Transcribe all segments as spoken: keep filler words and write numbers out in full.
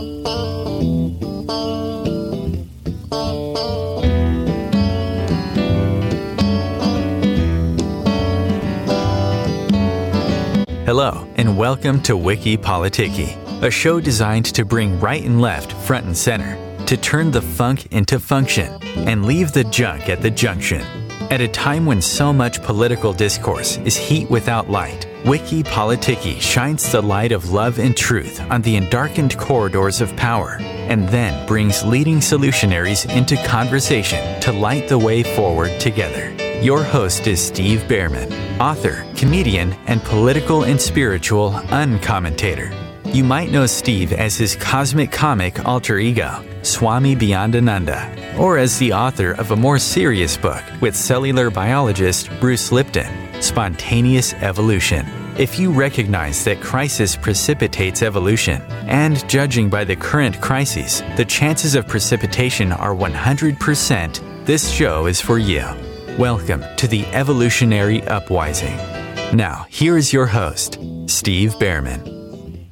Hello, and welcome to Wiki Politiki, a show designed to bring right and left front and center, to turn the funk into function, and leave the junk at the junction. At a time when so much political discourse is heat without light, Wiki Politiki shines the light of love and truth on the endarkened corridors of power, and then brings leading solutionaries into conversation to light the way forward together. Your host is Steve Behrman, author, comedian, and political and spiritual uncommentator. You might know Steve as his cosmic comic alter ego, Swami Beyondananda, or as the author of a more serious book with cellular biologist Bruce Lipton, Spontaneous Evolution. If you recognize that crisis precipitates evolution, and judging by the current crises, the chances of precipitation are one hundred percent, this show is for you. Welcome to the Evolutionary Upwising. Now, here is your host, Steve Behrman.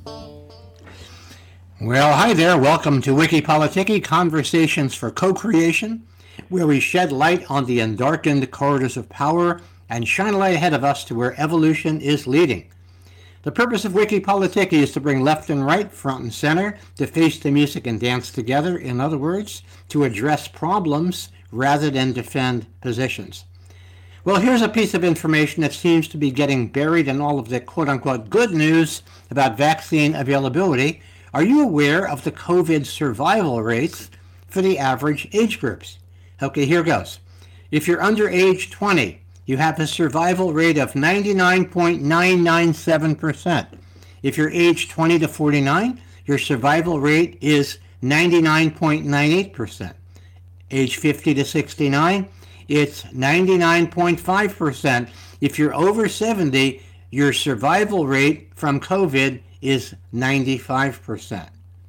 Well, hi there. Welcome to Wiki Politiki, Conversations for Co-Creation, where we shed light on the endarkened corridors of power and shine a light ahead of us to where evolution is leading. The purpose of Wiki Politiki is to bring left and right, front and center, to face the music and dance together. In other words, to address problems rather than defend positions. Well, here's a piece of information that seems to be getting buried in all of the quote-unquote good news about vaccine availability. Are you aware of the COVID survival rates for the average age groups? Okay, here goes. If you're under age twenty, you have a survival rate of ninety-nine point nine nine seven percent. If you're age twenty to forty-nine, your survival rate is ninety-nine point nine eight percent. Age fifty to sixty-nine, it's ninety-nine point five percent. If you're over seventy, your survival rate from COVID is ninety-five percent.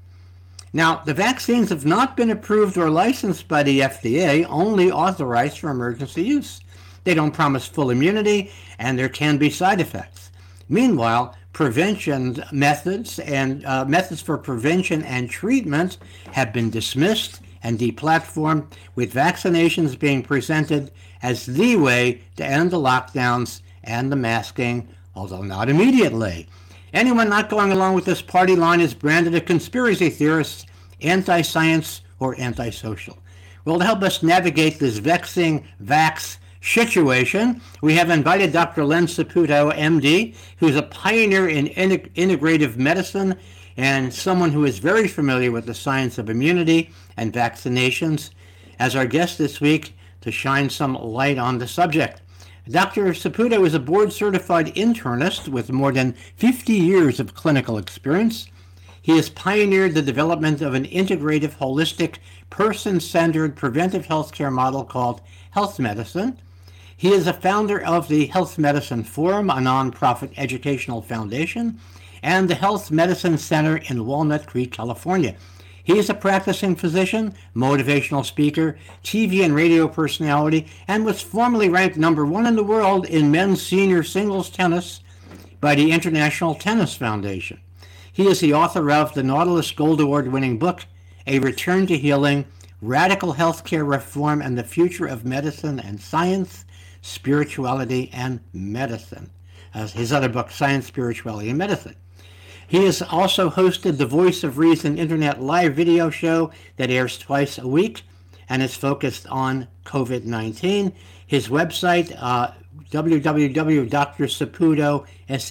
Now, the vaccines have not been approved or licensed by the F D A, only authorized for emergency use. They don't promise full immunity, and there can be side effects. Meanwhile, prevention methods and uh, methods for prevention and treatment have been dismissed and deplatformed, with vaccinations being presented as the way to end the lockdowns and the masking, although not immediately. Anyone not going along with this party line is branded a conspiracy theorist, anti-science, or antisocial. Well, to help us navigate this vexing vax situation, we have invited Doctor Len Saputo, M D, who's a pioneer in integ- integrative medicine and someone who is very familiar with the science of immunity and vaccinations, as our guest this week to shine some light on the subject. Doctor Saputo is a board-certified internist with more than fifty years of clinical experience. He has pioneered the development of an integrative, holistic, person-centered preventive healthcare model called health medicine. He is a founder of the Health Medicine Forum, a nonprofit educational foundation, and the Health Medicine Center in Walnut Creek, California. He is a practicing physician, motivational speaker, T V and radio personality, and was formerly ranked number one in the world in men's senior singles tennis by the International Tennis Foundation. He is the author of the Nautilus Gold Award-winning book, A Return to Healing, Radical Healthcare Reform and the Future of Medicine and Science, Spirituality and Medicine. Uh, his other book, Science, Spirituality, and Medicine. He has also hosted the Voice of Reason Internet live video show that airs twice a week and is focused on COVID nineteen. His website, uh, w w w dot doctor saputo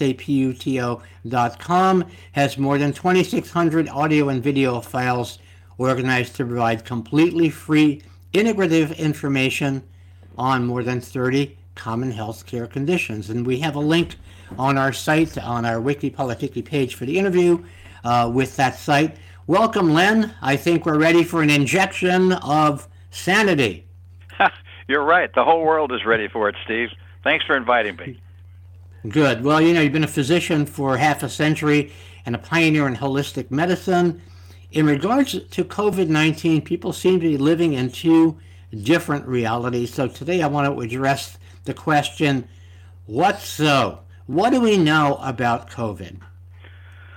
dot com, has more than twenty-six hundred audio and video files organized to provide completely free, integrative information on more than thirty common healthcare conditions. And we have a link on our site, on our Wiki Politiki page for the interview uh, with that site. Welcome, Len. I think we're ready for an injection of sanity. You're right. The whole world is ready for it, Steve. Thanks for inviting me. Good. Well, you know, you've been a physician for half a century and a pioneer in holistic medicine. In regards to COVID nineteen, people seem to be living in two different realities. So today I want to address the question, what so? What do we know about COVID?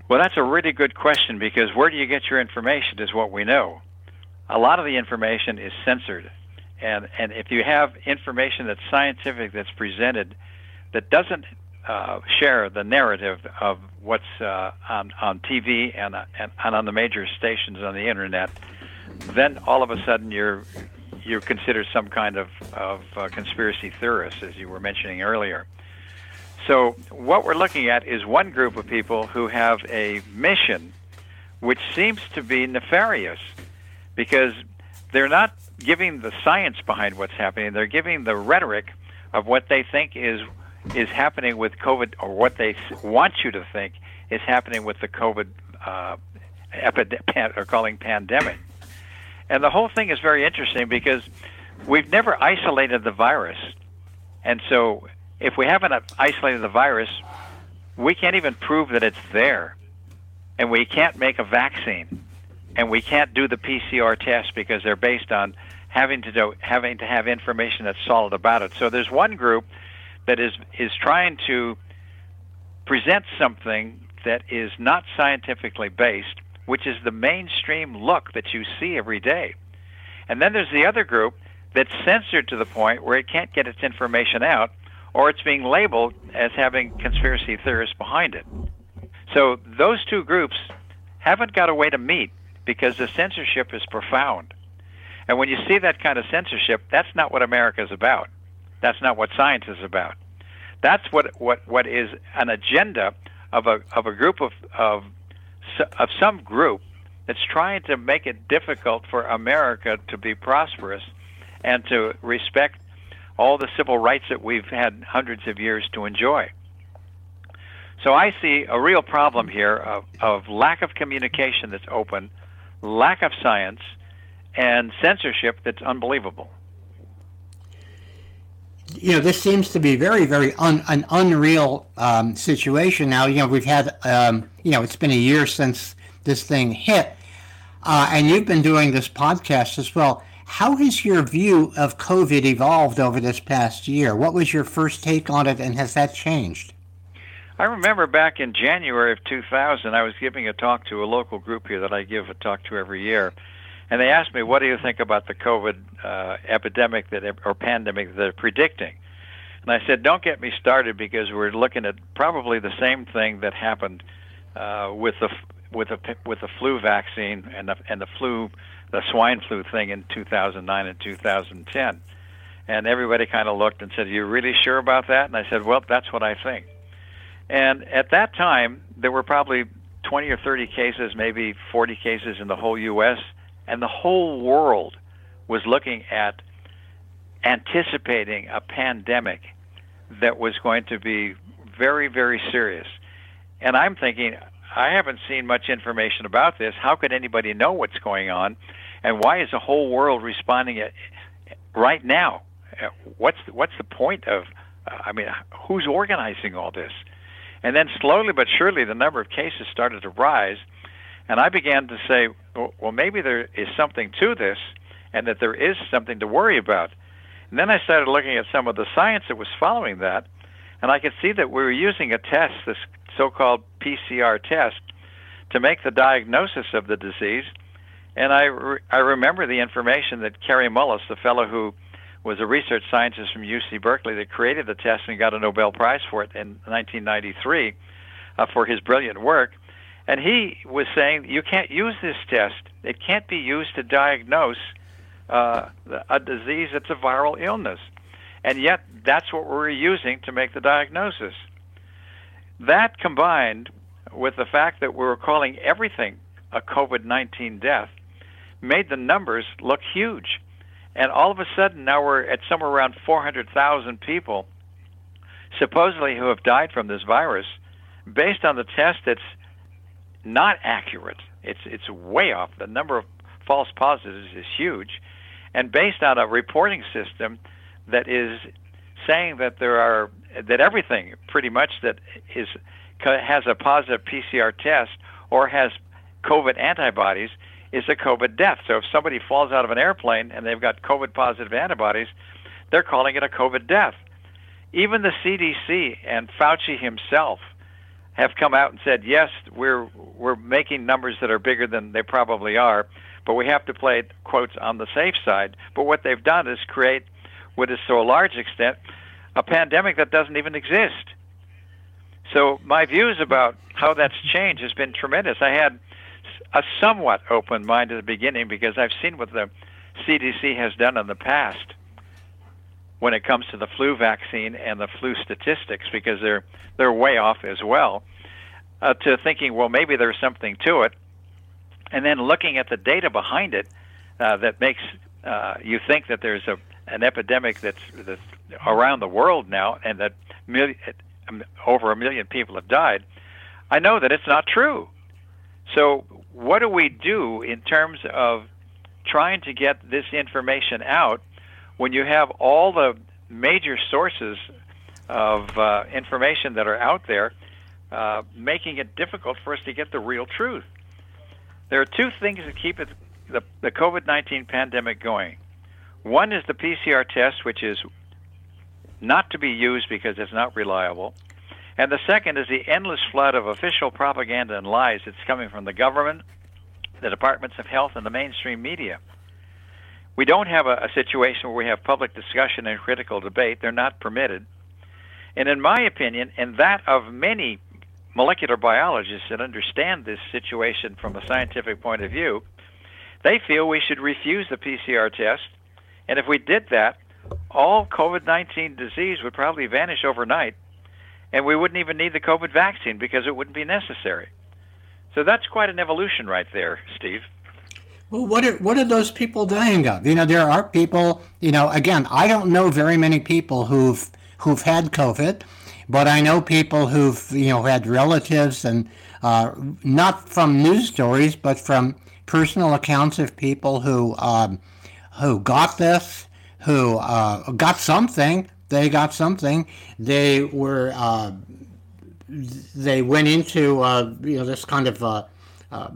Well, that's a really good question, because where do you get your information is what we know. A lot of the information is censored. And, and if you have information that's scientific, that's presented, that doesn't uh, share the narrative of what's uh, on, on T V and, uh, and, and on the major stations on the Internet, then all of a sudden you're you're considered some kind of, of uh, conspiracy theorist, as you were mentioning earlier. So what we're looking at is one group of people who have a mission which seems to be nefarious, because they're not giving the science behind what's happening. They're giving the rhetoric of what they think is is happening with COVID, or what they want you to think is happening with the COVID uh, epidemic, or calling pandemic. And the whole thing is very interesting, because we've never isolated the virus. And so if we haven't isolated the virus, we can't even prove that it's there. And we can't make a vaccine. And we can't do the P C R test, because they're based on having to do, having to have information that's solid about it. So there's one group that is is trying to present something that is not scientifically based, which is the mainstream look that you see every day. And then there's the other group that's censored to the point where it can't get its information out, or it's being labeled as having conspiracy theorists behind it. So those two groups haven't got a way to meet, because the censorship is profound. And when you see that kind of censorship, that's not what America is about. That's not what science is about. That's what what, what is an agenda of a of a group of of of some group that's trying to make it difficult for America to be prosperous and to respect all the civil rights that we've had hundreds of years to enjoy. So I see a real problem here of, of lack of communication that's open, lack of science, and censorship that's unbelievable. You know, this seems to be very, very un, an unreal um, situation now. You know, we've had, um, you know, it's been a year since this thing hit, uh, and you've been doing this podcast as well. How has your view of COVID evolved over this past year? What was your first take on it, and has that changed? I remember back in January of two thousand, I was giving a talk to a local group here that I give a talk to every year. And they asked me, what do you think about the COVID uh, epidemic that or pandemic that they're predicting? And I said, don't get me started, because we're looking at probably the same thing that happened uh, with the with the with the flu vaccine and the and the flu the swine flu thing in two thousand nine and two thousand ten. And everybody kind of looked and said, are you really sure about that? And I said, well, that's what I think. And at that time, there were probably twenty or thirty cases, maybe forty cases in the whole U S, and the whole world was looking at anticipating a pandemic that was going to be very, very serious. And I'm thinking, I haven't seen much information about this. How could anybody know what's going on? And why is the whole world responding it right now? What's what's the point of, I mean, who's organizing all this? And then slowly but surely, the number of cases started to rise. And I began to say, well, maybe there is something to this, and that there is something to worry about. And then I started looking at some of the science that was following that, and I could see that we were using a test, this so-called P C R test, to make the diagnosis of the disease. And I, re- I remember the information that Kary Mullis, the fellow who was a research scientist from U C Berkeley that created the test and got a Nobel Prize for it in nineteen ninety-three uh, for his brilliant work. And he was saying, you can't use this test. It can't be used to diagnose uh, a disease that's a viral illness. And yet, that's what we're using to make the diagnosis. That, combined with the fact that we were calling everything a COVID nineteen death, made the numbers look huge. And all of a sudden, now we're at somewhere around four hundred thousand people, supposedly, who have died from this virus, based on the test that's not accurate. It's it's way off. The number of false positives is huge, and based on a reporting system that is saying that there are that everything pretty much that is has a positive P C R test or has COVID antibodies is a COVID death. So if somebody falls out of an airplane and they've got COVID positive antibodies, they're calling it a COVID death. Even the C D C and Fauci himself have come out and said, yes, we're we're making numbers that are bigger than they probably are, but we have to play, quotes, on the safe side. But what they've done is create what is, to a large extent, a pandemic that doesn't even exist. So my views about how that's changed has been tremendous. I had a somewhat open mind at the beginning because I've seen what the C D C has done in the past when it comes to the flu vaccine and the flu statistics, because they're they're way off as well, uh, to thinking, well, maybe there's something to it, and then looking at the data behind it uh, that makes uh, you think that there's a an epidemic that's, that's around the world now, and that million, over a million people have died. I know that it's not true. So what do we do in terms of trying to get this information out when you have all the major sources of uh, information that are out there, uh, making it difficult for us to get the real truth? There are two things that keep it, the, the COVID nineteen pandemic going. One is the P C R test, which is not to be used because it's not reliable. And the second is the endless flood of official propaganda and lies that's coming from the government, the departments of health, and the mainstream media. We don't have a, a situation where we have public discussion and critical debate. They're not permitted. And in my opinion, and that of many molecular biologists that understand this situation from a scientific point of view, they feel we should refuse the P C R test. And if we did that, all COVID nineteen disease would probably vanish overnight, and we wouldn't even need the COVID vaccine because it wouldn't be necessary. So that's quite an evolution right there, Steve. Well, what are what are those people dying of? You know, there are people, you know, again, I don't know very many people who've who've had COVID, but I know people who've, you know, had relatives, and uh, not from news stories, but from personal accounts of people who um, who got this, who uh, got something. They got something. They were uh, they went into uh, you know, this kind of uh, uh,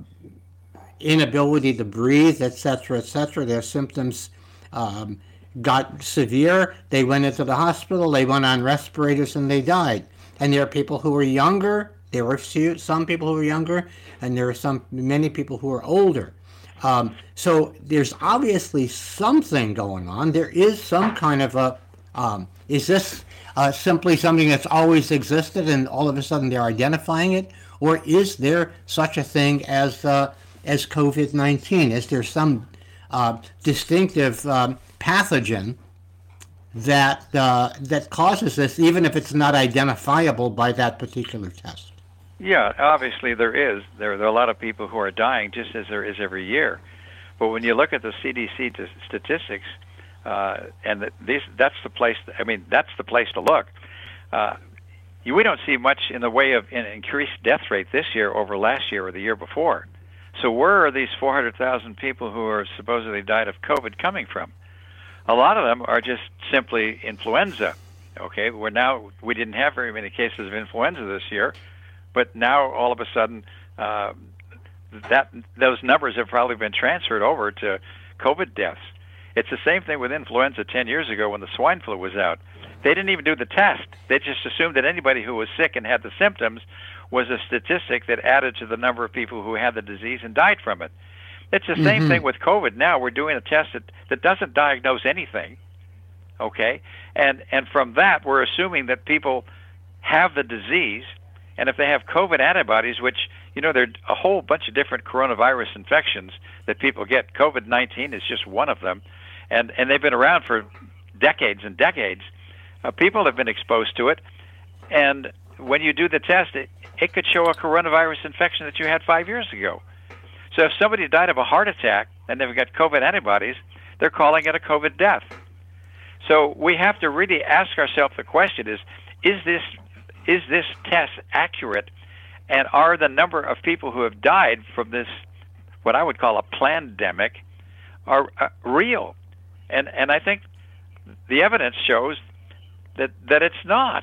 inability to breathe, et cetera, et cetera. Their symptoms um, got severe. They went into the hospital. They went on respirators, and they died. And there are people who were younger. There were few, some people who were younger, and there are some many people who are older. Um, so there's obviously something going on. There is some kind of a um, is this uh, simply something that's always existed, and all of a sudden they're identifying it, or is there such a thing as uh, as COVID nineteen? Is there some uh, distinctive um, pathogen that uh, that causes this, even if it's not identifiable by that particular test? Yeah, obviously there is. There, there are a lot of people who are dying, just as there is every year. But when you look at the C D C t- statistics, uh, and the, these, that's the place. I mean, that's the place to look. Uh, you, we don't see much in the way of an increased death rate this year over last year or the year before. So where are these four hundred thousand people who are supposedly died of COVID coming from? A lot of them are just simply influenza. Okay, we're now we didn't have very many cases of influenza this year. But now, all of a sudden, uh, that those numbers have probably been transferred over to COVID deaths. It's the same thing with influenza ten years ago when the swine flu was out. They didn't even do the test. They just assumed that anybody who was sick and had the symptoms was a statistic that added to the number of people who had the disease and died from it. It's the same mm-hmm. thing with COVID now. We're doing a test that, that doesn't diagnose anything, okay? And, and from that, we're assuming that people have the disease. And if they have COVID antibodies, which, you know, there are a whole bunch of different coronavirus infections that people get. COVID nineteen is just one of them. And, and they've been around for decades and decades. Uh, people have been exposed to it. And when you do the test, it, it could show a coronavirus infection that you had five years ago. So if somebody died of a heart attack and they've got COVID antibodies, they're calling it a COVID death. So we have to really ask ourselves the question is, is this Is this test accurate, and are the number of people who have died from this, what I would call a plandemic, are uh, real? And and I think the evidence shows that, that it's not.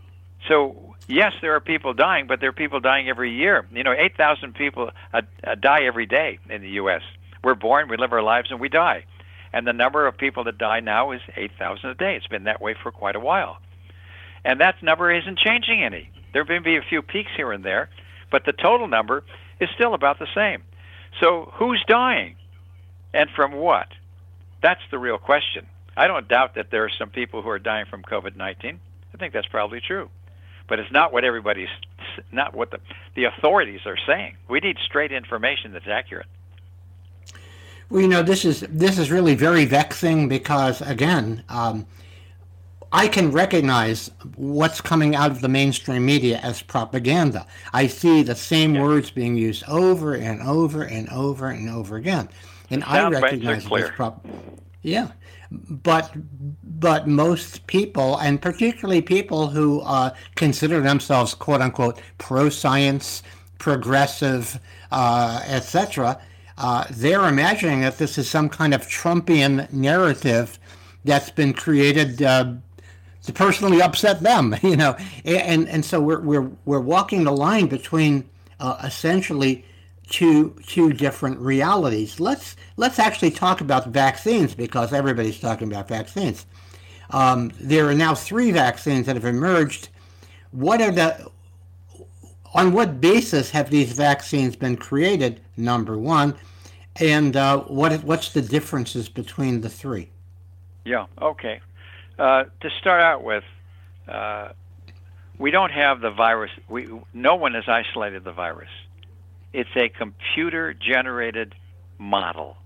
So, yes, there are people dying, but there are people dying every year. You know, eight thousand people uh, uh, die every day in the U S We're born, we live our lives, and we die. And the number of people that die now is eight thousand a day. It's been that way for quite a while. And that number isn't changing any. There may be a few peaks here and there, but the total number is still about the same. So who's dying, and from what? That's the real question. I don't doubt that there are some people who are dying from COVID nineteen. I think that's probably true. But it's not what everybody's, not what the, the authorities are saying. We need straight information that's accurate. Well, you know, this is this is really very vexing because, again, um, I can recognize what's coming out of the mainstream media as propaganda. I see the same yeah. words being used over and over and over and over again, and I recognize it as prop. Yeah, but but most people, and particularly people who uh, consider themselves "quote unquote" pro-science, progressive, uh, et cetera, uh, they're imagining that this is some kind of Trumpian narrative that's been created uh, to personally upset them, you know, and and so we're we're we're walking the line between uh, essentially two two different realities. Let's let's actually talk about vaccines because everybody's talking about vaccines. Um, there are now three vaccines that have emerged. What are the on what basis have these vaccines been created? Number one, and uh, what what's the differences between the three? Yeah. Okay. Uh, to start out with, uh, we don't have the virus. We no one has isolated the virus. It's a computer-generated model.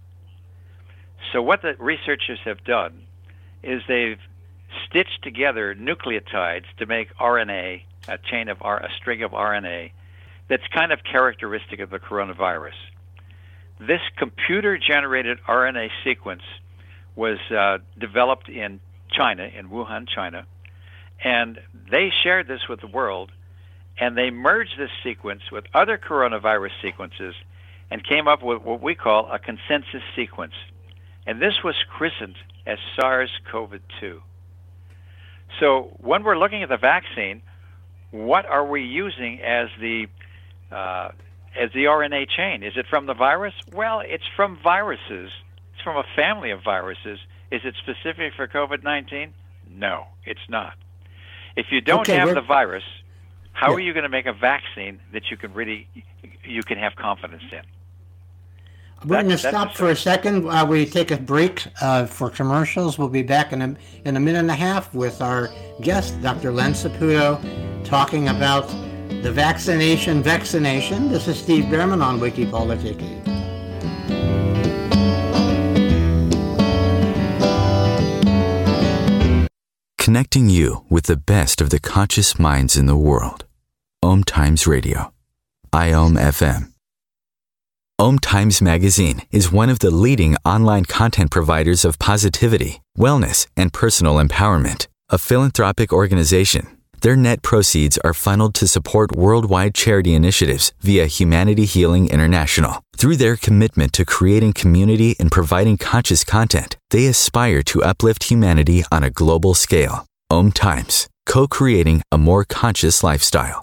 So what the researchers have done is they've stitched together nucleotides to make R N A, a chain of R, a string of R N A, that's kind of characteristic of the coronavirus. This computer-generated R N A sequence was uh, developed in China, in Wuhan, China, and they shared this with the world, and they merged this sequence with other coronavirus sequences and came up with what we call a consensus sequence. And this was christened as SARS-CoV two. So when we're looking at the vaccine, what are we using as the uh, as the R N A chain? Is it from the virus? Well, it's from viruses. It's from a family of viruses. Is it specific for COVID nineteen? No, it's not. If you don't okay, have we're... the virus, how yeah. are you going to make a vaccine that you can really you can have confidence in? We're going to stop for a second while we take a break uh, for commercials. We'll be back in a, in a minute and a half with our guest, Doctor Len Saputo, talking about the vaccination vaccination. This is Steve Behrman on WikiPoliticki. Connecting you with the best of the conscious minds in the world. Om Times Radio. I O M F M. Om Times Magazine is one of the leading online content providers of positivity, wellness, and personal empowerment. A philanthropic organization, their net proceeds are funneled to support worldwide charity initiatives via Humanity Healing International. Through their commitment to creating community and providing conscious content, they aspire to uplift humanity on a global scale. Om Times, co-creating a more conscious lifestyle.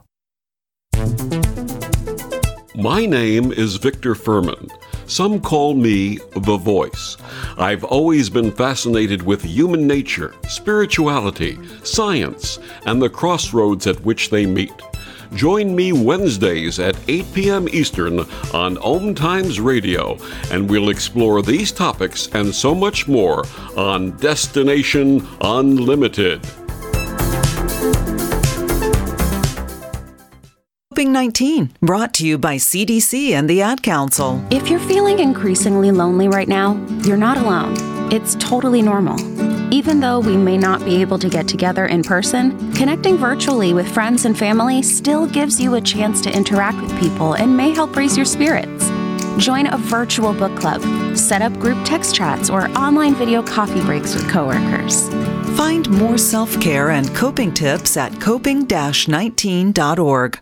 My name is Victor Furman. Some call me The Voice. I've always been fascinated with human nature, spirituality, science, and the crossroads at which they meet. Join me Wednesdays at eight p.m. Eastern on Om Times Radio, and we'll explore these topics and so much more on Destination Unlimited. COVID nineteen, brought to you by C D C and the Ad Council. If you're feeling increasingly lonely right now, you're not alone. It's totally normal. Even though we may not be able to get together in person, connecting virtually with friends and family still gives you a chance to interact with people and may help raise your spirits. Join a virtual book club, set up group text chats, or online video coffee breaks with coworkers. Find more self-care and coping tips at coping dash nineteen dot org.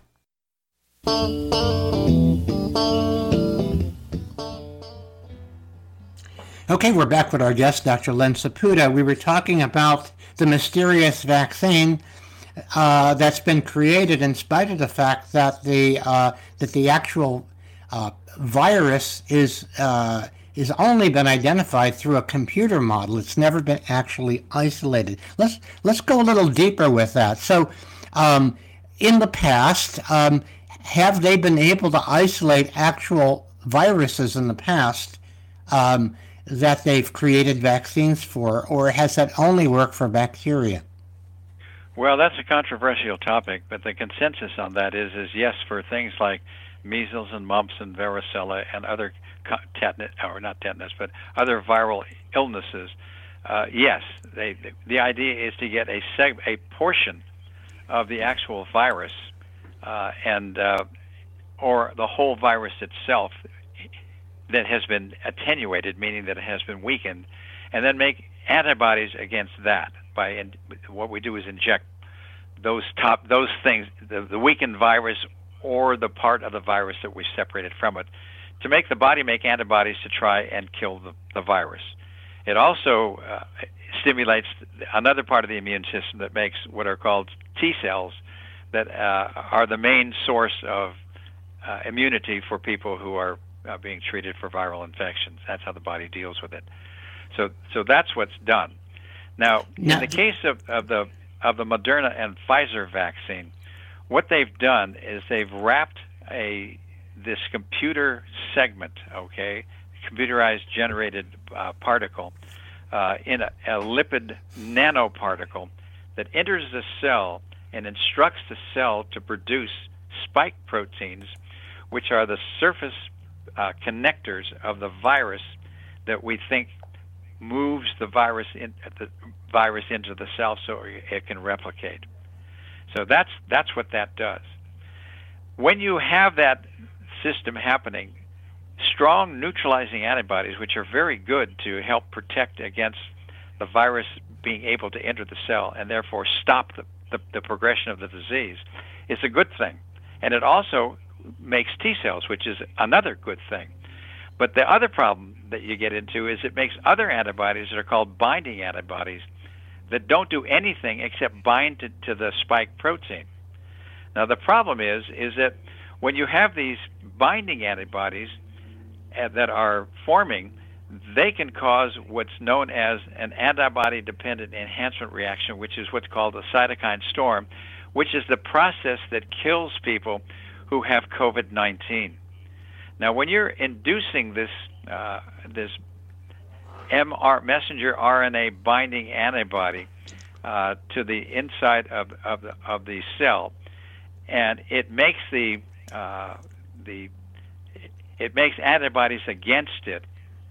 Okay, we're back with our guest, Doctor Len Saputo. We were talking about the mysterious vaccine uh, that's been created in spite of the fact that the uh, that the actual uh, virus is uh, is only been identified through a computer model. It's never been actually isolated. Let's let's go a little deeper with that. So. Um, in the past, um, have they been able to isolate actual viruses in the past um, that they've created vaccines for, or has that only worked for bacteria? Well, that's a controversial topic, but the consensus on that is is yes, for things like measles and mumps and varicella and other tetanus, or not tetanus, but other viral illnesses. Uh, yes, they, the idea is to get a seg- a portion of the actual virus, uh, and uh, or the whole virus itself that has been attenuated, meaning that it has been weakened, and then make antibodies against that. By in, what we do is inject those top those things, the, the weakened virus or the part of the virus that we separated from it, to make the body make antibodies to try and kill the, the virus. It also uh, stimulates another part of the immune system that makes what are called T cells, that uh, are the main source of uh, immunity for people who are uh, being treated for viral infections. That's how the body deals with it. So, so that's what's done. Now, now in the case of, of the of the Moderna and Pfizer vaccine, what they've done is they've wrapped a this computer segment, okay, computerized generated uh, particle, uh, in a, a lipid nanoparticle that enters the cell and instructs the cell to produce spike proteins, which are the surface uh, connectors of the virus that we think moves the virus in, the virus into the cell so it can replicate. So that's that's what that does. When you have that system happening, strong neutralizing antibodies, which are very good to help protect against the virus being able to enter the cell and therefore stop the, the, the progression of the disease, is a good thing. And it also makes T cells, which is another good thing. But the other problem that you get into is it makes other antibodies that are called binding antibodies that don't do anything except bind to, to the spike protein. Now the problem is is that when you have these binding antibodies uh, that are forming, they can cause what's known as an antibody-dependent enhancement reaction, which is what's called a cytokine storm, which is the process that kills people who have COVID nineteen. Now, when you're inducing this uh, this M R messenger R N A binding antibody uh, to the inside of of the, of the cell, and it makes the uh, the it makes antibodies against it,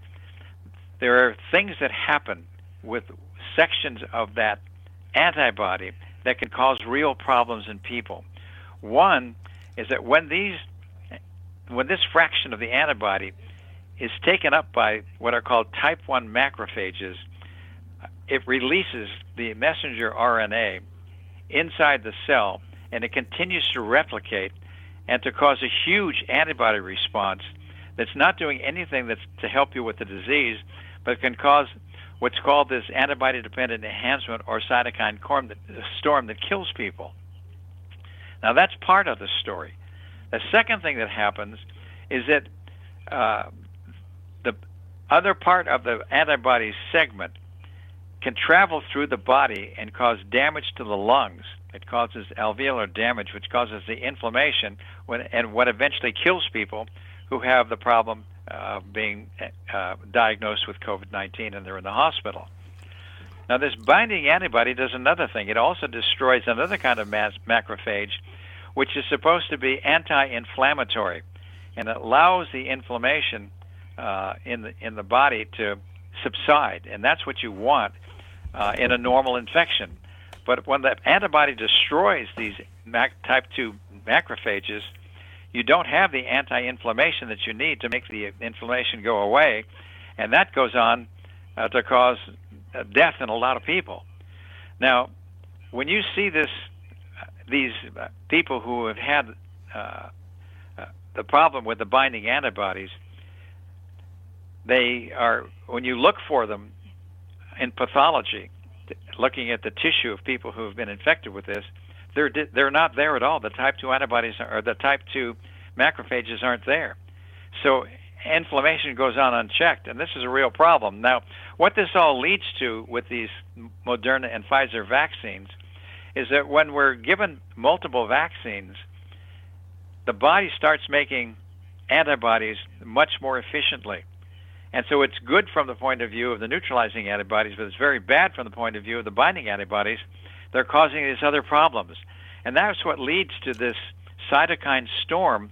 there are things that happen with sections of that antibody that can cause real problems in people. One is that when these when this fraction of the antibody is taken up by what are called type one macrophages, it releases the messenger R N A inside the cell, and it continues to replicate and to cause a huge antibody response that's not doing anything that's to help you with the disease, but can cause what's called this antibody-dependent enhancement or cytokine storm that kills people. Now, that's part of the story. The second thing that happens is that uh, the other part of the antibody segment can travel through the body and cause damage to the lungs. It causes alveolar damage, which causes the inflammation when, and what eventually kills people who have the problem of uh, being uh, diagnosed with COVID nineteen and they're in the hospital. Now, this binding antibody does another thing. It also destroys another kind of mass macrophage, which is supposed to be anti-inflammatory, and it allows the inflammation uh, in the in the body to subside, and that's what you want uh, in a normal infection. But when the antibody destroys these mac- type two macrophages, you don't have the anti-inflammation that you need to make the inflammation go away, and that goes on uh, to cause uh, death in a lot of people. Now, when you see this, uh, these uh, people who have had uh, uh, the problem with the binding antibodies, they are, when you look for them in pathology, looking at the tissue of people who have been infected with this, they're they're not there at all. The type two antibodies or the type two macrophages aren't there. So inflammation goes on unchecked, and this is a real problem. Now, what this all leads to with these Moderna and Pfizer vaccines is that when we're given multiple vaccines, the body starts making antibodies much more efficiently. And so it's good from the point of view of the neutralizing antibodies, but it's very bad from the point of view of the binding antibodies. They're causing these other problems. And that's what leads to this cytokine storm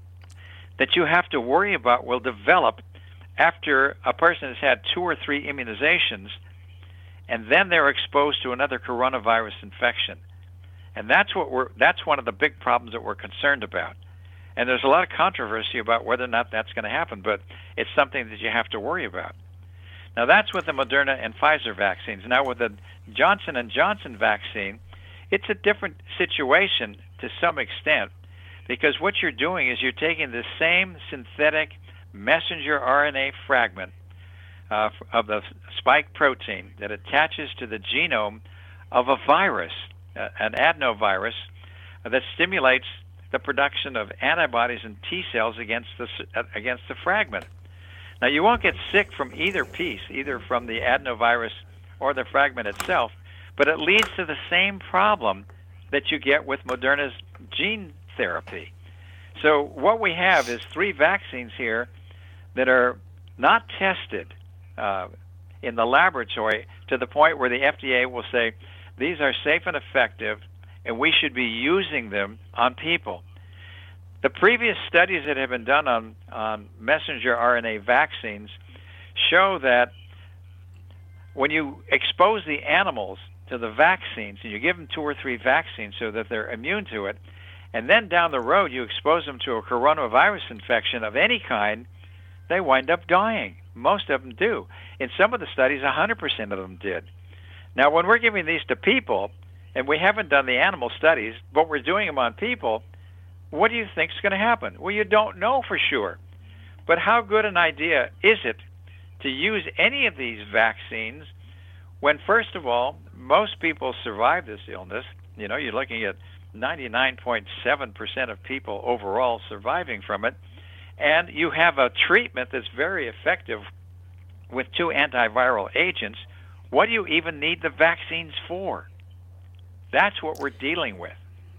that you have to worry about will develop after a person has had two or three immunizations, and then they're exposed to another coronavirus infection. And that's what we're that's one of the big problems that we're concerned about. And there's a lot of controversy about whether or not that's going to happen, but it's something that you have to worry about. Now, that's with the Moderna and Pfizer vaccines. Now, with the Johnson and Johnson vaccine, it's a different situation to some extent, because what you're doing is you're taking the same synthetic messenger R N A fragment uh, of the spike protein that attaches to the genome of a virus, uh, an adenovirus, uh, that stimulates the production of antibodies and T cells against the uh, against the fragment. Now, you won't get sick from either piece, either from the adenovirus or the fragment itself, but it leads to the same problem that you get with Moderna's gene therapy. So what we have is three vaccines here that are not tested uh, in the laboratory to the point where the F D A will say, these are safe and effective, and we should be using them on people. The previous studies that have been done on, on messenger R N A vaccines show that when you expose the animals to the vaccines, and you give them two or three vaccines so that they're immune to it, and then down the road you expose them to a coronavirus infection of any kind, they wind up dying. Most of them do. In some of the studies, one hundred percent of them did. Now, when we're giving these to people, and we haven't done the animal studies, but we're doing them on people, what do you think is going to happen? Well, you don't know for sure. But how good an idea is it to use any of these vaccines when, first of all, most people survive this illness? You know, you're looking at ninety-nine point seven percent of people overall surviving from it, and you have a treatment that's very effective with two antiviral agents. What do you even need the vaccines for? That's what we're dealing with.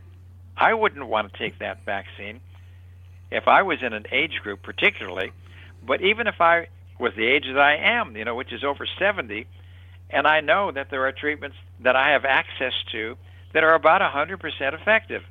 I wouldn't want to take that vaccine if I was in an age group particularly, but even if I was the age that I am, you know, which is over seventy, and I know that there are treatments that I have access to that are about one hundred percent effective.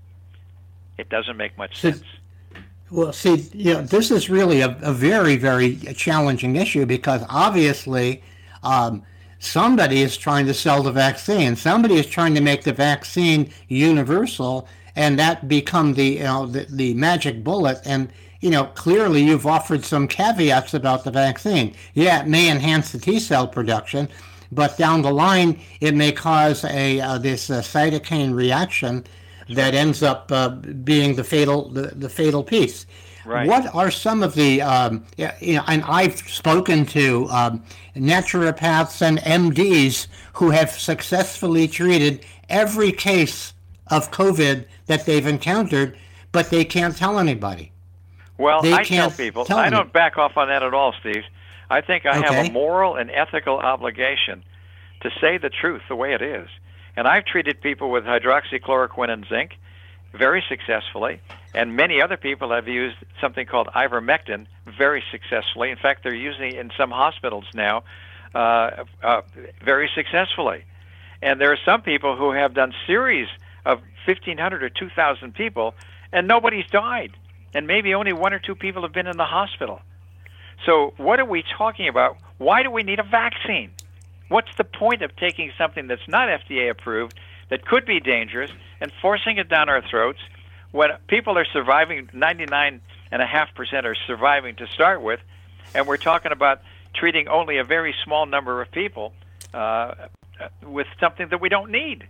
It doesn't make much sense. Well, see, you know, this is really a, a very, very challenging issue, because obviously um, somebody is trying to sell the vaccine. Somebody is trying to make the vaccine universal, and that become the, you know, the, the magic bullet. And, you know, clearly you've offered some caveats about the vaccine. Yeah, it may enhance the T cell production, but down the line it may cause a uh, this uh, cytokine reaction that ends up uh, being the fatal the, the fatal piece. Right. What are some of the, um, you know, and I've spoken to um, naturopaths and M Ds who have successfully treated every case of COVID that they've encountered, but they can't tell anybody. Well, they I tell people, tell I don't me. back off on that at all, Steve. I think I okay. have a moral and ethical obligation to say the truth the way it is. And I've treated people with hydroxychloroquine and zinc very successfully, and many other people have used something called ivermectin very successfully. In fact, they're using it in some hospitals now uh, uh, very successfully. And there are some people who have done series of fifteen hundred or two thousand people, and nobody's died. And maybe only one or two people have been in the hospital. So what are we talking about? Why do we need a vaccine? What's the point of taking something that's not F D A approved, that could be dangerous, and forcing it down our throats when people are surviving, ninety-nine point five percent are surviving to start with, and we're talking about treating only a very small number of people uh, with something that we don't need?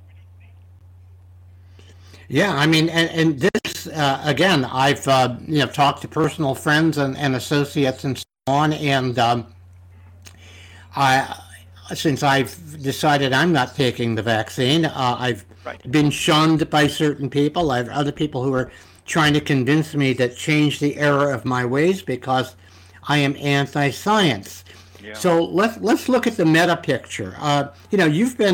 Yeah, I mean, and, and this, uh, again, I've uh, you know talked to personal friends and, and associates and so on, and um, I... since I've decided I'm not taking the vaccine, uh, I've right. been shunned by certain people. I have other people who are trying to convince me to change the error of my ways because I am anti-science. Yeah. So let's let's look at the meta picture. Uh, you know, you've been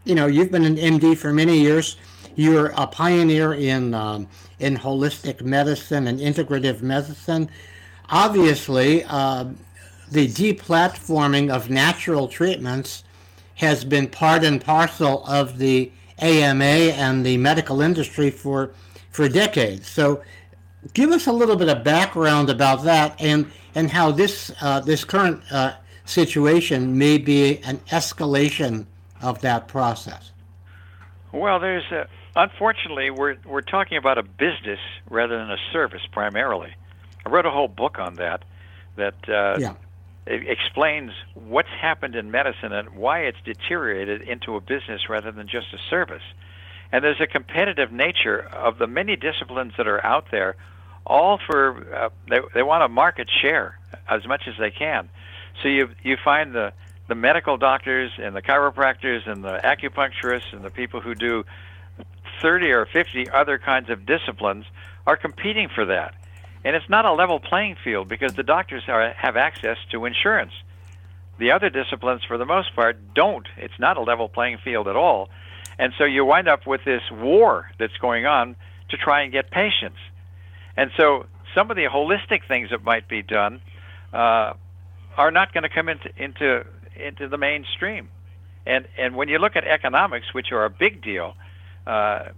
you know, you've been an M D for many years. You're a pioneer in um, in holistic medicine and integrative medicine. Obviously, uh, the deplatforming of natural treatments has been part and parcel of the A M A and the medical industry for for decades. So, give us a little bit of background about that, and and how this uh, this current uh, situation may be an escalation of that process. Well, there's a, unfortunately we're we're talking about a business rather than a service primarily. I wrote a whole book on that that uh, yeah. it explains what's happened in medicine and why it's deteriorated into a business rather than just a service. And there's a competitive nature of the many disciplines that are out there, all for uh, they they want a market share as much as they can. So you you find the the medical doctors and the chiropractors and the acupuncturists and the people who do thirty or fifty other kinds of disciplines are competing for that. And it's not a level playing field because the doctors are, have access to insurance. The other disciplines, for the most part, don't. It's not a level playing field at all. And so you wind up with this war that's going on to try and get patients. And so some of the holistic things that might be done uh, are not going to come into into into the mainstream. And and when you look at economics, which are a big deal, uh,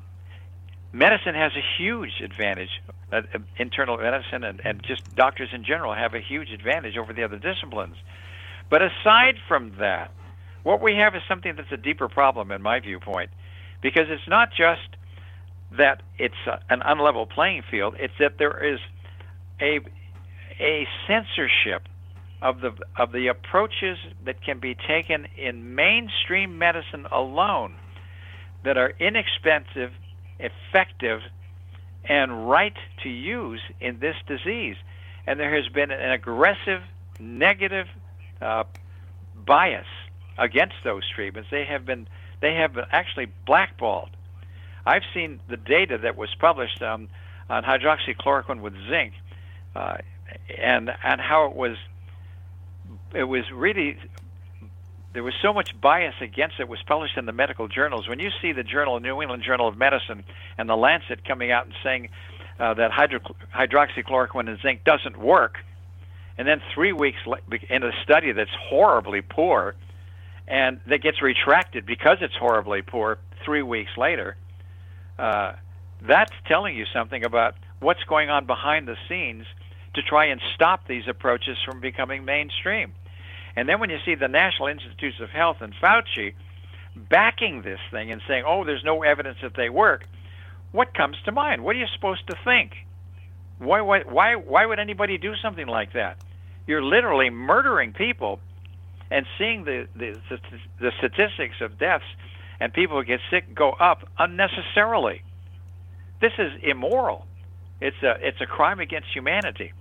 medicine has a huge advantage. Uh, internal medicine and, and just doctors in general have a huge advantage over the other disciplines. But aside from that, what we have is something that's a deeper problem in my viewpoint, because it's not just that it's a, an unlevel playing field, it's that there is a a censorship of the of the approaches that can be taken in mainstream medicine alone that are inexpensive, effective, and right to use in this disease. And there has been an aggressive, negative uh, bias against those treatments. They have been they have been actually blackballed. I've seen the data that was published um, on hydroxychloroquine with zinc, uh, and and how it was it was really there was so much bias against it. It was published in the medical journals. When you see the journal, New England Journal of Medicine, and the Lancet coming out and saying uh, that hydro- hydroxychloroquine and zinc doesn't work, and then three weeks in a study that's horribly poor, and that gets retracted because it's horribly poor three weeks later, uh, that's telling you something about what's going on behind the scenes to try and stop these approaches from becoming mainstream. And then when you see the National Institutes of Health and Fauci backing this thing and saying, oh, there's no evidence that they work, what comes to mind? What are you supposed to think? Why, why, why, why would anybody do something like that? You're literally murdering people and seeing the, the, the statistics of deaths and people who get sick go up unnecessarily. This is immoral. It's a, it's a crime against humanity.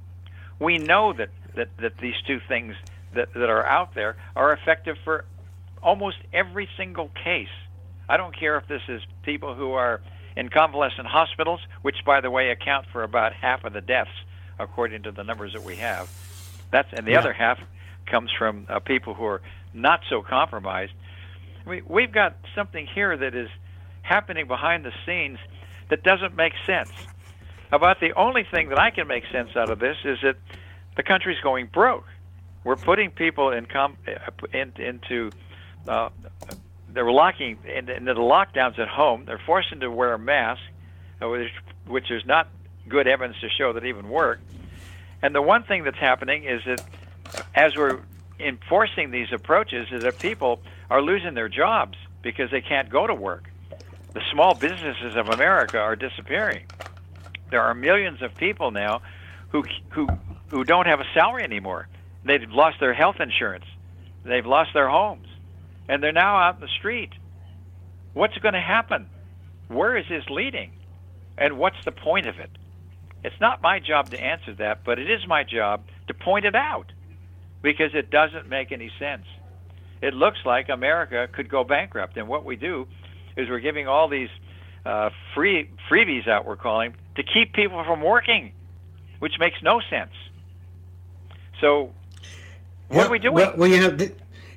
We know that, that, that these two things that, that are out there are effective for almost every single case. I don't care if this is people who are in convalescent hospitals, which, by the way, account for about half of the deaths, according to the numbers that we have. That's and the yeah. other half comes from uh, people who are not so compromised. We, we've got something here that is happening behind the scenes that doesn't make sense. About the only thing that I can make sense out of this is that the country's going broke. We're putting people in, com- in into uh, they're locking into, into the lockdowns at home. They're forcing to wear a mask, which, which there's not good evidence to show that even work. And the one thing that's happening is that as we're enforcing these approaches, is that people are losing their jobs because they can't go to work. The small businesses of America are disappearing. There are millions of people now who who who don't have a salary anymore. They've lost their health insurance. They've lost their homes. And they're now out in the street. What's going to happen? Where is this leading? And what's the point of it? It's not my job to answer that, but it is my job to point it out because it doesn't make any sense. It looks like America could go bankrupt, and what we do is we're giving all these uh, free freebies out, we're calling, to keep people from working, which makes no sense. So what well, are we doing? Well, well you know, th-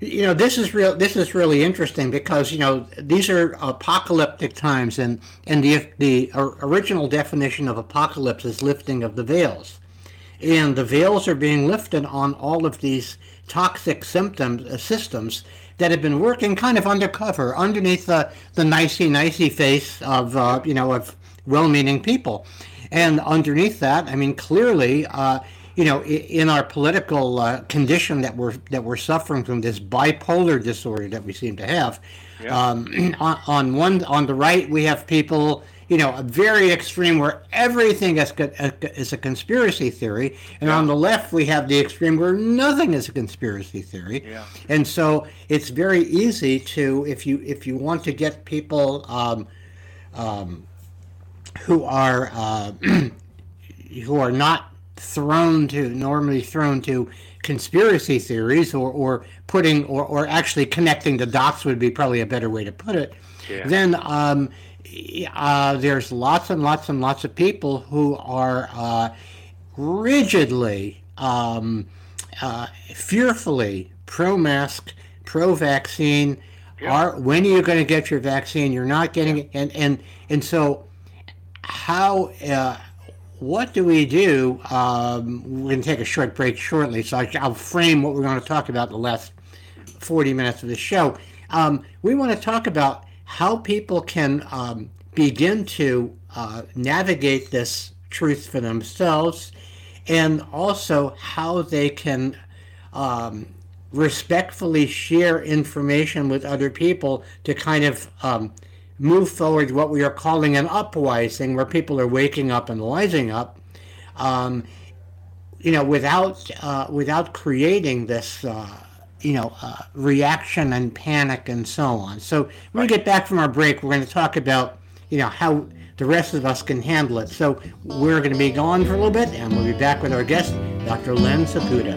You know, this is real. This is really interesting because you know these are apocalyptic times, and and the the original definition of apocalypse is lifting of the veils, and the veils are being lifted on all of these toxic symptoms uh, systems that have been working kind of undercover, underneath the the nicey nicey face of uh, you know of well-meaning people, and underneath that, I mean, clearly. Uh, You know, in our political uh, condition that we're that we're suffering from, this bipolar disorder that we seem to have, yeah. um, on, on one on the right we have people, you know, a very extreme where everything is is a conspiracy theory, and yeah. on the left we have the extreme where nothing is a conspiracy theory. Yeah. And so it's very easy to, if you if you want to get people um, um, who are uh, who are not thrown to normally thrown to conspiracy theories or, or putting or, or actually connecting the dots would be probably a better way to put it. Yeah. Then um, uh, there's lots and lots and lots of people who are uh, rigidly, um, uh, fearfully pro-mask, pro-vaccine. Yeah. Are when are you going to get your vaccine? You're not getting it, and and and so how. Uh, What do we do? Um, we're going to take a short break shortly, so I, I'll frame what we're going to talk about in the last forty minutes of the show. Um, we want to talk about how people can um, begin to uh, navigate this truth for themselves, and also how they can um, respectfully share information with other people to kind of um, move forward what we are calling an upwising, where people are waking up and wising up, um, you know, without uh, without creating this, uh, you know, uh, reaction and panic and so on. So when we get back from our break, we're going to talk about, you know, how the rest of us can handle it. So we're going to be gone for a little bit, and we'll be back with our guest, Doctor Len Saputo.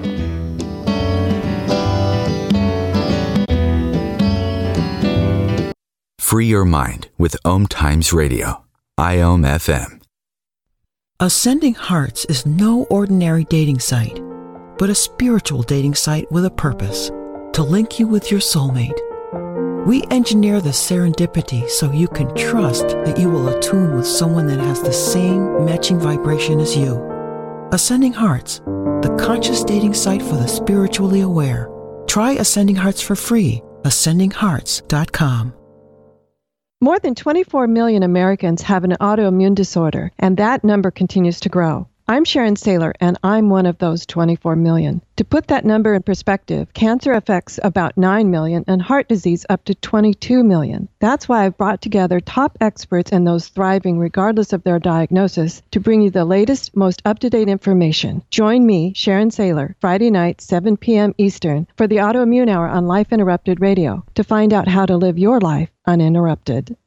Free your mind with Om Times Radio, I O M F M. Ascending Hearts is no ordinary dating site, but a spiritual dating site with a purpose, to link you with your soulmate. We engineer the serendipity so you can trust that you will attune with someone that has the same matching vibration as you. Ascending Hearts, the conscious dating site for the spiritually aware. Try Ascending Hearts for free, ascending hearts dot com. More than twenty-four million Americans have an autoimmune disorder, and that number continues to grow. I'm Sharon Saylor, and I'm one of those twenty-four million. To put that number in perspective, cancer affects about nine million and heart disease up to twenty-two million. That's why I've brought together top experts and those thriving regardless of their diagnosis to bring you the latest, most up-to-date information. Join me, Sharon Saylor, Friday night, seven p.m. Eastern, for the Autoimmune Hour on Life Interrupted Radio to find out how to live your life uninterrupted.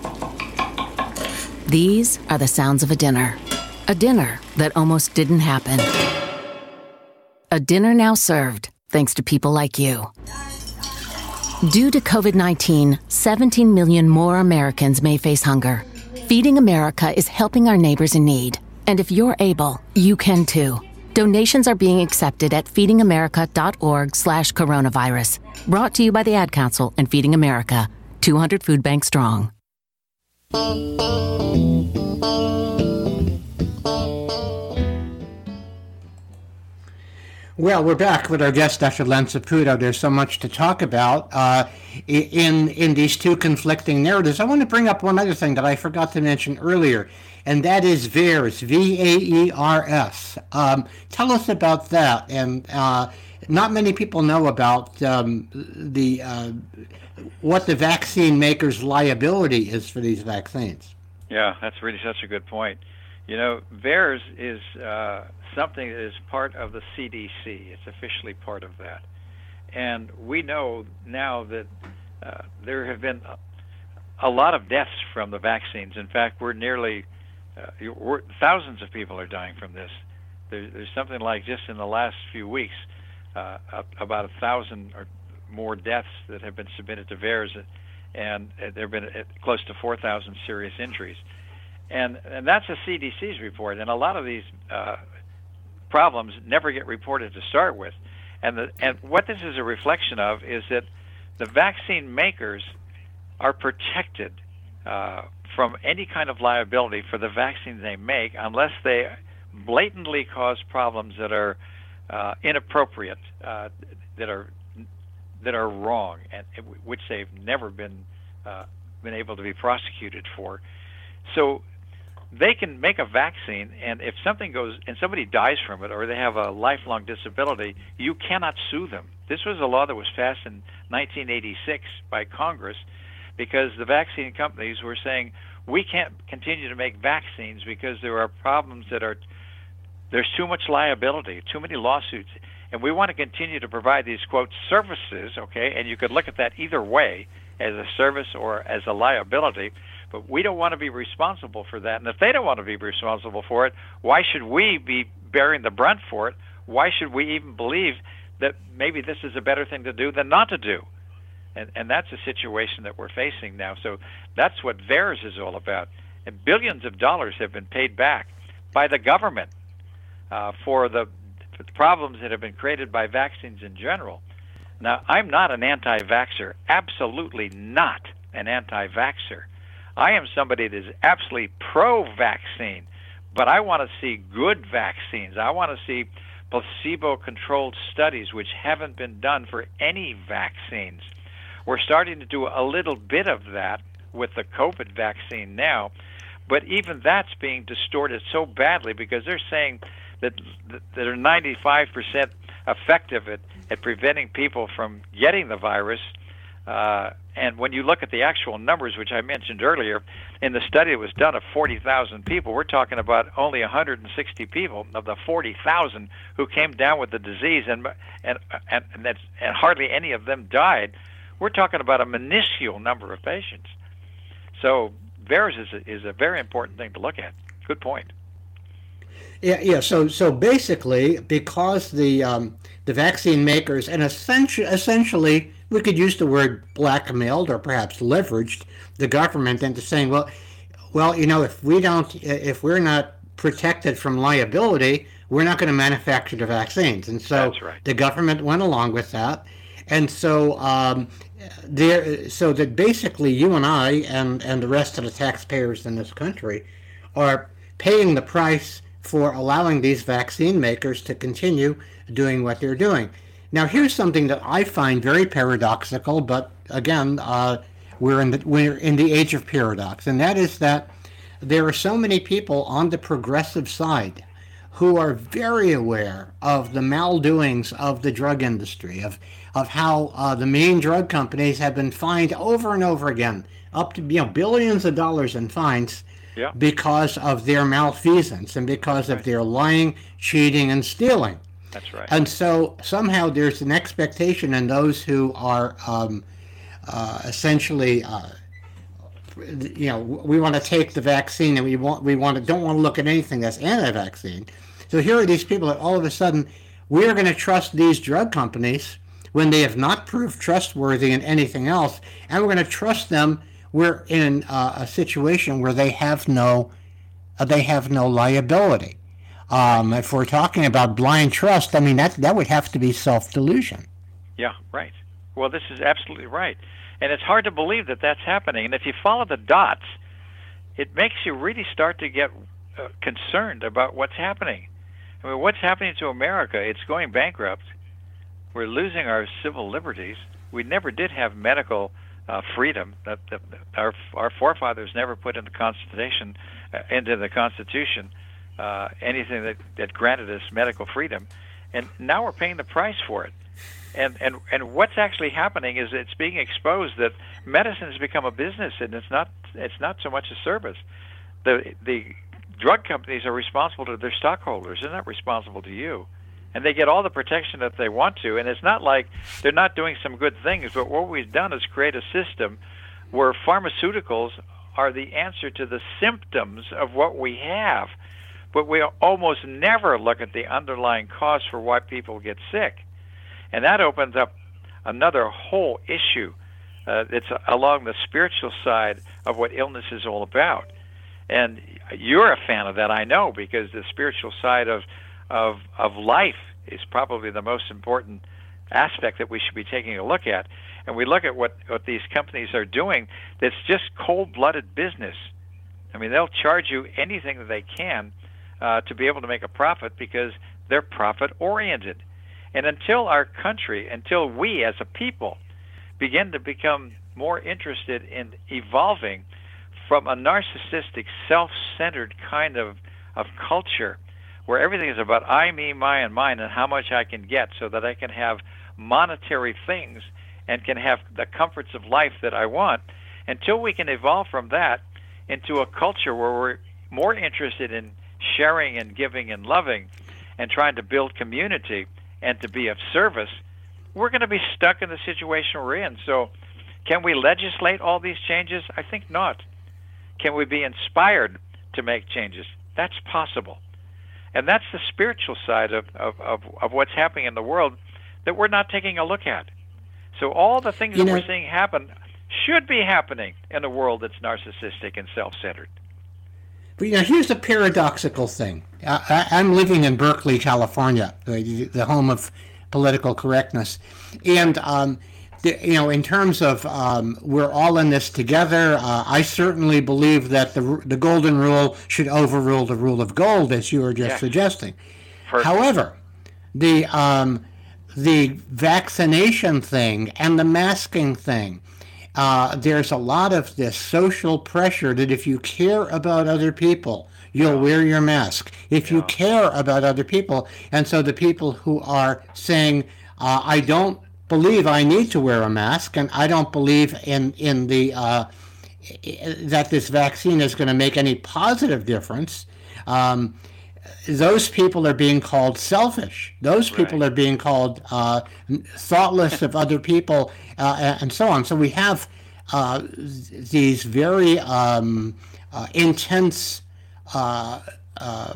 These are the sounds of a dinner. A dinner that almost didn't happen. A dinner now served, thanks to people like you. Due to covid nineteen, seventeen million more Americans may face hunger. Feeding America is helping our neighbors in need. And if you're able, you can too. Donations are being accepted at feedingamerica.org slash coronavirus. Brought to you by the Ad Council and Feeding America, two hundred Food Bank strong. Well, we're back with our guest, Doctor Len Saputo. There's so much to talk about uh, in in these two conflicting narratives. I want to bring up one other thing that I forgot to mention earlier, and that is VAERS, V A E R S. Um, tell us about that. And uh, not many people know about um, the uh, what the vaccine makers' liability is for these vaccines. Yeah, that's really such a good point. You know, VAERS is uh, something that is part of the C D C. It's officially part of that. And we know now that uh, there have been a, a lot of deaths from the vaccines. In fact, we're nearly, uh, we're, thousands of people are dying from this. There, there's something like just in the last few weeks, uh, about a thousand or more deaths that have been submitted to VAERS, and there have been close to four thousand serious injuries. And, and that's the C D C's report. And a lot of these uh, problems never get reported to start with. And the, and what this is a reflection of is that the vaccine makers are protected uh, from any kind of liability for the vaccines they make unless they blatantly cause problems that are uh, inappropriate, uh, that are that are wrong, and which they've never been uh, been able to be prosecuted for. So they can make a vaccine, and if something goes and somebody dies from it, or they have a lifelong disability, you cannot sue them. This was a law that was passed in nineteen eighty-six by Congress, because the vaccine companies were saying we can't continue to make vaccines because there are problems that are there's too much liability, too many lawsuits, and we want to continue to provide these, quote, services, okay, and you could look at that either way, as a service or as a liability, but we don't want to be responsible for that. And if they don't want to be responsible for it, why should we be bearing the brunt for it? Why should we even believe that maybe this is a better thing to do than not to do? And, and that's the situation that we're facing now. So that's what VAERS is all about. And billions of dollars have been paid back by the government uh, for the, for the problems that have been created by vaccines in general. Now, I'm not an anti-vaxxer, absolutely not an anti-vaxxer. I am somebody that is absolutely pro-vaccine, but I want to see good vaccines. I want to see placebo-controlled studies, which haven't been done for any vaccines. We're starting to do a little bit of that with the COVID vaccine now, but even that's being distorted so badly because they're saying that that they're ninety-five percent effective at, at preventing people from getting the virus. Uh, and when you look at the actual numbers, which I mentioned earlier, in the study that was done of forty thousand people, we're talking about only one hundred sixty people of the forty thousand who came down with the disease, and and and, and, that's, and hardly any of them died. We're talking about a minuscule number of patients. So VAERS is a, is a very important thing to look at. Good point. Yeah, yeah. So, so basically, because the um, the vaccine makers, and essentially, essentially, we could use the word blackmailed or perhaps leveraged the government into saying, well, well, you know, if we don't, if we're not protected from liability, we're not going to manufacture the vaccines. And so That's right. the government went along with that, and so um, there, so that basically you and I and and the rest of the taxpayers in this country are paying the price for allowing these vaccine makers to continue doing what they're doing. Now, here's something that I find very paradoxical, but again, uh, we're in the we're in the age of paradox, and that is that there are so many people on the progressive side who are very aware of the maldoings of the drug industry, of of how uh, the main drug companies have been fined over and over again, up to you know billions of dollars in fines. Yeah. Because of their malfeasance and because of their lying, cheating, and stealing. That's right. And so somehow there's an expectation in those who are um, uh, essentially, uh, you know, we want to take the vaccine and we want we want to don't want to look at anything that's anti-vaccine. So here are these people that all of a sudden we're going to trust these drug companies when they have not proved trustworthy in anything else, and we're going to trust them. We're in uh, a situation where they have no, uh, they have no liability. Um, if we're talking about blind trust, I mean that that would have to be self-delusion. Yeah, right. Well, this is absolutely right, and it's hard to believe that that's happening. And if you follow the dots, it makes you really start to get uh, concerned about what's happening. I mean, what's happening to America? It's going bankrupt. We're losing our civil liberties. We never did have medical Uh, freedom that, that our our forefathers never put in the Constitution, uh, into the Constitution, uh, anything that, that granted us medical freedom, and now we're paying the price for it. And and and what's actually happening is it's being exposed that medicine has become a business, and it's not it's not so much a service. The the drug companies are responsible to their stockholders; they're not responsible to you. And they get all the protection that they want to. And it's not like they're not doing some good things, but what we've done is create a system where pharmaceuticals are the answer to the symptoms of what we have. But we almost never look at the underlying cause for why people get sick. And that opens up another whole issue. Uh, it's along the spiritual side of what illness is all about. And you're a fan of that, I know, because the spiritual side of of of life is probably the most important aspect that we should be taking a look at. And we look at what, what these companies are doing that's just cold-blooded business. I mean, they'll charge you anything that they can uh, to be able to make a profit because they're profit-oriented. And until our country, until we as a people begin to become more interested in evolving from a narcissistic, self-centered kind of, of culture where everything is about I, me, my, and mine and how much I can get so that I can have monetary things and can have the comforts of life that I want, until we can evolve from that into a culture where we're more interested in sharing and giving and loving and trying to build community and to be of service, we're going to be stuck in the situation we're in. So can we legislate all these changes? I think not. Can we be inspired to make changes? That's possible. And that's the spiritual side of, of, of, of what's happening in the world that we're not taking a look at. So all the things you that know, we're seeing happen should be happening in a world that's narcissistic and self-centered. But you know, here's the paradoxical thing. I, I, I'm living in Berkeley, California, the, the home of political correctness. And, um, the, you know, in terms of um, we're all in this together, uh, I certainly believe that the the golden rule should overrule the rule of gold, as you were just yes. suggesting. Perfect. However, the um, the vaccination thing and the masking thing, uh, there's a lot of this social pressure that if you care about other people, you'll yeah. wear your mask. If yeah. you care about other people, and so the people who are saying, uh, I don't believe I need to wear a mask, and I don't believe in, in the uh, that this vaccine is going to make any positive difference, um, those people are being called selfish. Those people right. are being called uh, thoughtless of other people, uh, and so on. So we have uh, these very um, uh, intense uh, uh,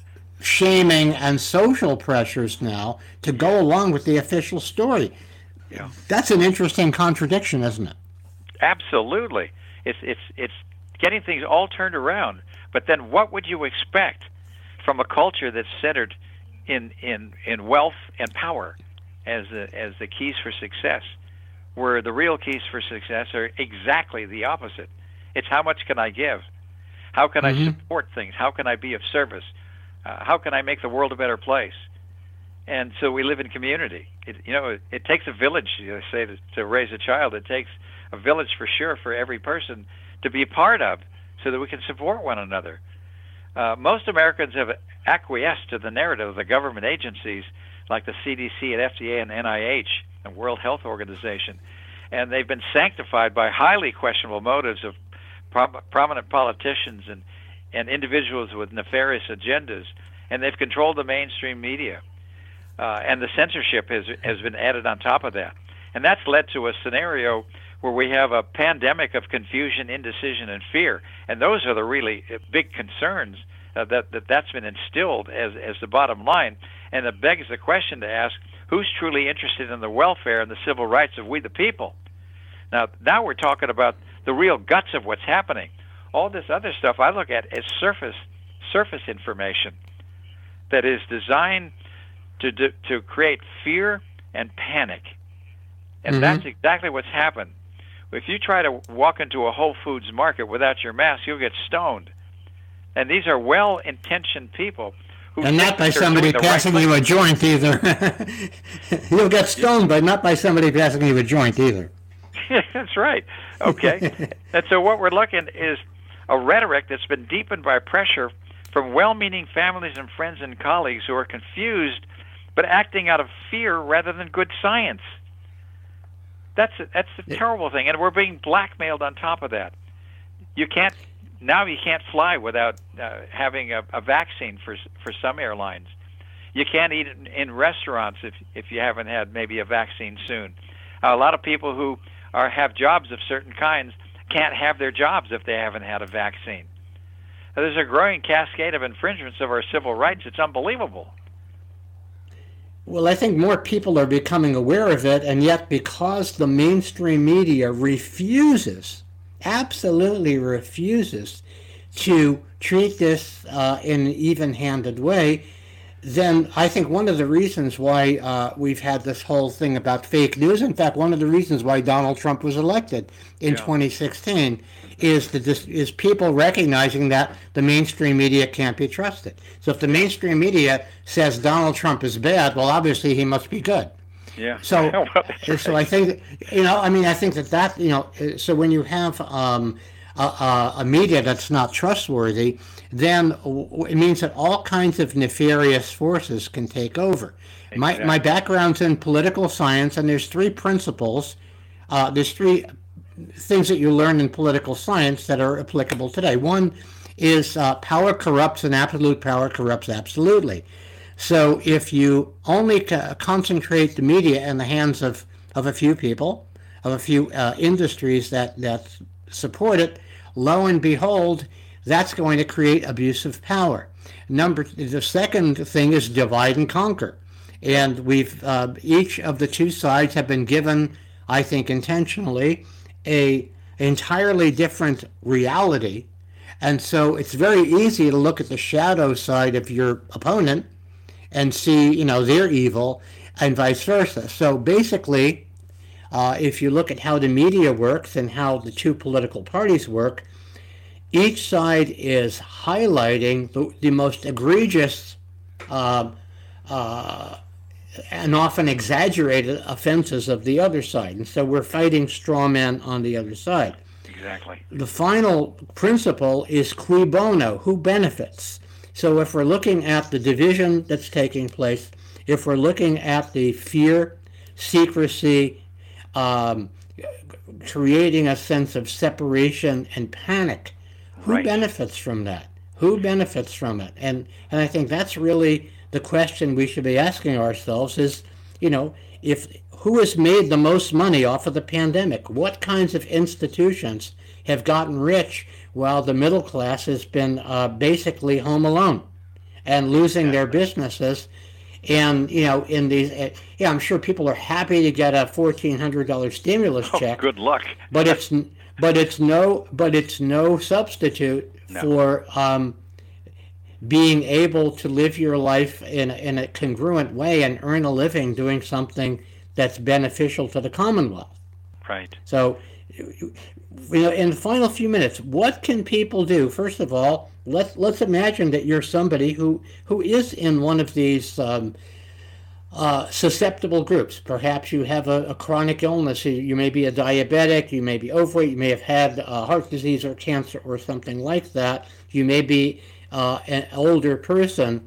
shaming and social pressures now to go along with the official story. Yeah. That's an interesting contradiction, isn't it? Absolutely. It's it's it's getting things all turned around. But then what would you expect from a culture that's centered in in, in wealth and power as the, as the keys for success, where the real keys for success are exactly the opposite? It's how much can I give? How can mm-hmm. I support things? How can I be of service? Uh, how can I make the world a better place? And so we live in community. It, you know, it, it takes a village, you know, say, to, to raise a child. It takes a village for sure for every person to be a part of so that we can support one another. Uh, most Americans have acquiesced to the narrative of the government agencies like the C D C and F D A and N I H and World Health Organization. And they've been sanctified by highly questionable motives of prom- prominent politicians and, and individuals with nefarious agendas. And they've controlled the mainstream media. Uh, and the censorship has has been added on top of that. And that's led to a scenario where we have a pandemic of confusion, indecision, and fear. And those are the really big concerns uh, that, that that's been instilled as, as the bottom line. And it begs the question to ask, who's truly interested in the welfare and the civil rights of we the people? Now, now we're talking about the real guts of what's happening. All this other stuff I look at as surface surface information that is designed to do, to create fear and panic. And mm-hmm. that's exactly what's happened. If you try to walk into a Whole Foods market without your mask, you'll get stoned. And these are well-intentioned people. Who and not by somebody passing right you a joint either. You'll get stoned, but not by somebody passing you a joint either. That's right. Okay. And so what we're looking is a rhetoric that's been deepened by pressure from well-meaning families and friends and colleagues who are confused but acting out of fear rather than good science. That's a, that's a terrible thing, and we're being blackmailed on top of that. You can't now. You can't fly without uh, having a, a vaccine for for some airlines. You can't eat in, in restaurants if if you haven't had maybe a vaccine soon. Uh, a lot of people who are have jobs of certain kinds can't have their jobs if they haven't had a vaccine. Now, there's a growing cascade of infringements of our civil rights. It's unbelievable. Well, I think more people are becoming aware of it, and yet because the mainstream media refuses, absolutely refuses, to treat this uh, in an even-handed way, then I think one of the reasons why uh, we've had this whole thing about fake news, in fact, one of the reasons why Donald Trump was elected in Yeah. twenty sixteen, is the dis- is people recognizing that the mainstream media can't be trusted. So if the mainstream media says Donald Trump is bad, well, obviously he must be good. Yeah. So, Well, that's so right. I think, that, you know, I mean, I think that that, you know, uh, so when you have um, a, a, a media that's not trustworthy, then w- it means that all kinds of nefarious forces can take over. My my Exactly. background's in political science, and there's three principles. Uh, there's three things that you learn in political science that are applicable today. One is uh, power corrupts, and absolute power corrupts absolutely. So if you only co- concentrate the media in the hands of, of a few people, of a few uh, industries that, that support it, lo and behold, that's going to create abuse of power. Number the second thing is divide and conquer, and we've uh, each of the two sides have been given, I think intentionally, a entirely different reality, and so it's very easy to look at the shadow side of your opponent and see, you know, they're evil, and vice versa. So basically, uh, if you look at how the media works and how the two political parties work, each side is highlighting the, the most egregious uh, uh, and often exaggerated offenses of the other side. And so we're fighting straw men on the other side. Exactly. The final principle is cui bono, who benefits. So if we're looking at the division that's taking place, if we're looking at the fear, secrecy, um, creating a sense of separation and panic, who Right. benefits from that? Who benefits from it? And and I think that's really the question we should be asking ourselves is, you know, if who has made the most money off of the pandemic? What kinds of institutions have gotten rich while the middle class has been uh, basically home alone and losing their businesses? And, you know, in these, uh, yeah, I'm sure people are happy to get a fourteen hundred dollars stimulus Oh, check, good luck. but it's but it's no but it's no substitute No. for um, being able to live your life in in a congruent way and earn a living doing something that's beneficial to the Commonwealth. Right. So, you know, in the final few minutes, what can people do? First of all, let's let's imagine that you're somebody who who is in one of these um, uh, susceptible groups. Perhaps you have a, a chronic illness. You, you may be a diabetic. You may be overweight. You may have had uh, heart disease or cancer or something like that. You may be uh, an older person.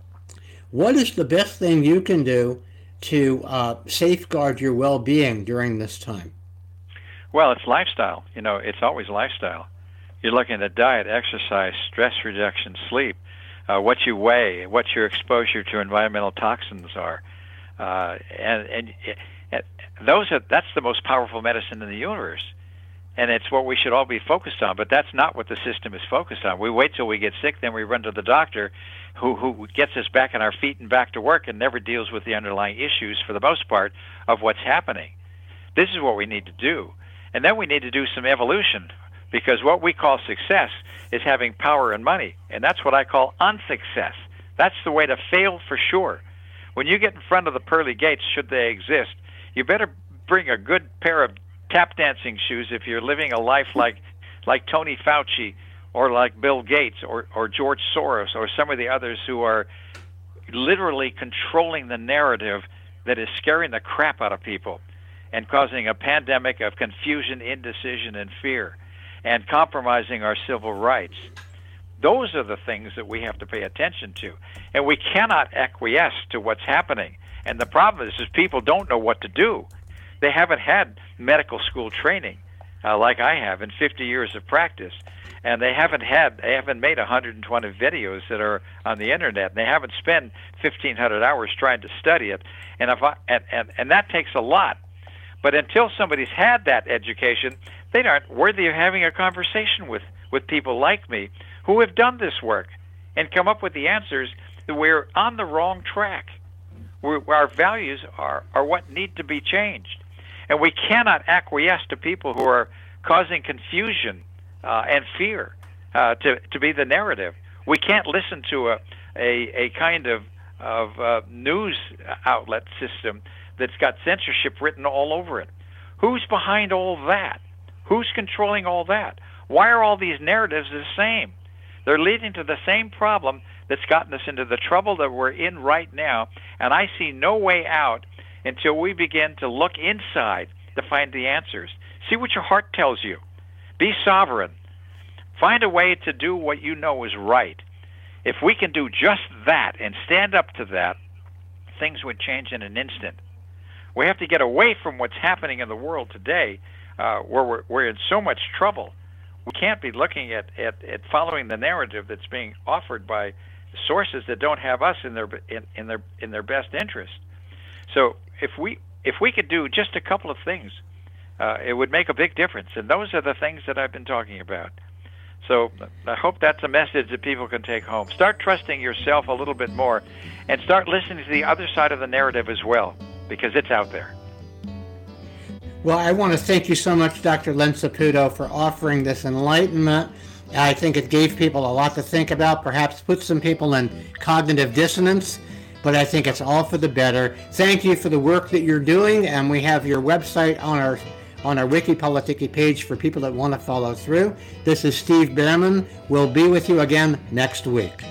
What is the best thing you can do to uh, safeguard your well-being during this time? Well, it's lifestyle. You know, it's always lifestyle. You're looking at diet, exercise, stress reduction, sleep, uh, what you weigh, what your exposure to environmental toxins are, uh, and, and and those are that's the most powerful medicine in the universe, and it's what we should all be focused on. But that's not what the system is focused on. We wait till we get sick, then we run to the doctor, who who gets us back on our feet and back to work, and never deals with the underlying issues for the most part of what's happening. This is what we need to do. And then we need to do some evolution, because what we call success is having power and money, and that's what I call unsuccess. That's the way to fail for sure. When you get in front of the pearly gates, should they exist, you better bring a good pair of tap dancing shoes if you're living a life like like Tony Fauci or like Bill Gates or, or George Soros or some of the others who are literally controlling the narrative that is scaring the crap out of people and causing a pandemic of confusion, indecision, and fear, and compromising our civil rights. Those are the things that we have to pay attention to. And we cannot acquiesce to what's happening. And the problem is, is people don't know what to do. They haven't had medical school training uh, like I have in fifty years of practice. And they haven't had, they haven't made one hundred twenty videos that are on the internet. And they haven't spent fifteen hundred hours trying to study it. And, if I, and, and, and that takes a lot. But until somebody's had that education, they aren't worthy of having a conversation with, with people like me who have done this work and come up with the answers that we're on the wrong track. We're, our values are, are what need to be changed. And we cannot acquiesce to people who are causing confusion uh, and fear uh, to, to be the narrative. We can't listen to a, a, a kind of of uh, news outlet system that's got censorship written all over it. Who's behind all that? Who's controlling all that? Why are all these narratives the same? They're leading to the same problem that's gotten us into the trouble that we're in right now, and I see no way out until we begin to look inside to find the answers. See what your heart tells you. Be sovereign. Find a way to do what you know is right. If we can do just that and stand up to that, things would change in an instant. We have to get away from what's happening in the world today, uh, where we're, we're in so much trouble. We can't be looking at, at, at following the narrative that's being offered by sources that don't have us in their in, in their in their best interest. So if we if we could do just a couple of things, uh, it would make a big difference. And those are the things that I've been talking about. So I hope that's a message that people can take home. Start trusting yourself a little bit more, and start listening to the other side of the narrative as well, because it's out there. Well, I want to thank you so much, Doctor Len Saputo, for offering this enlightenment. I think it gave people a lot to think about, perhaps put some people in cognitive dissonance, but I think it's all for the better. Thank you for the work that you're doing, and we have your website on our on our Wiki Politiki page for people that want to follow through. This is Steve Behrman. We'll be with you again next week.